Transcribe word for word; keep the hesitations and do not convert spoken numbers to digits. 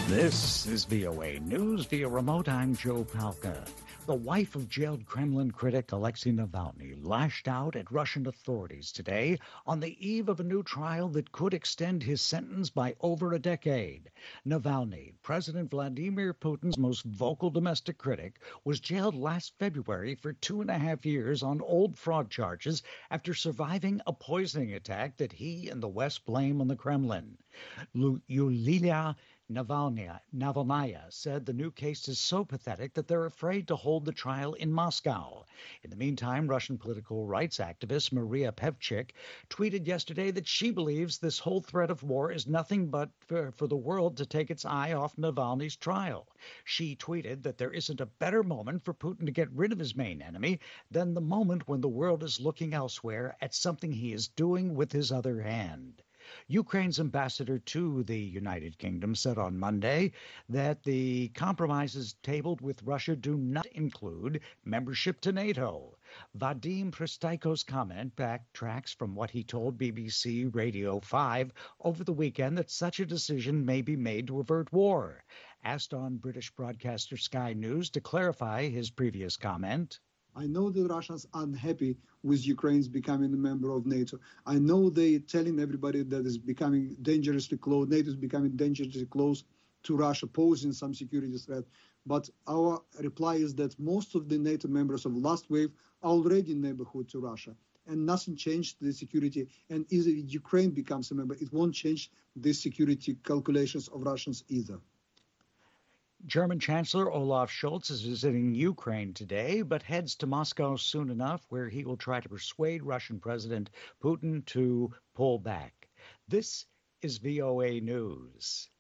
This is V O A News via remote. I'm Joe Palca. The wife of jailed Kremlin critic Alexei Navalny lashed out at Russian authorities today on the eve of a new trial that could extend his sentence by over a decade. Navalny, President Vladimir Putin's most vocal domestic critic, was jailed last February for two and a half years on old fraud charges after surviving a poisoning attack that he and the West blame on the Kremlin. Yulia Navalnaya, Navalnaya said the new case is so pathetic that they're afraid to hold the trial in Moscow. In the meantime, Russian political rights activist Maria Pevchik tweeted yesterday that she believes this whole threat of war is nothing but for, for the world to take its eye off Navalny's trial. She tweeted that there isn't a better moment for Putin to get rid of his main enemy than the moment when the world is looking elsewhere at something he is doing with his other hand. Ukraine's ambassador to the United Kingdom said on Monday that the compromises tabled with Russia do not include membership to NATO. Vadim Pristaiko's comment backtracks from what he told B B C Radio five over the weekend that such a decision may be made to avert war. Asked on British broadcaster Sky News to clarify his previous comment, I know the Russians are unhappy with Ukraine's becoming a member of NATO. I know they're telling everybody that it's becoming dangerously close, NATO is becoming dangerously close to Russia, posing some security threat. But our reply is that most of the NATO members of last wave are already in neighborhood to Russia. And nothing changed the security. And if Ukraine becomes a member, it won't change the security calculations of Russians either. German Chancellor Olaf Scholz is visiting Ukraine today, but heads to Moscow soon enough, where he will try to persuade Russian President Putin to pull back. This is V O A News.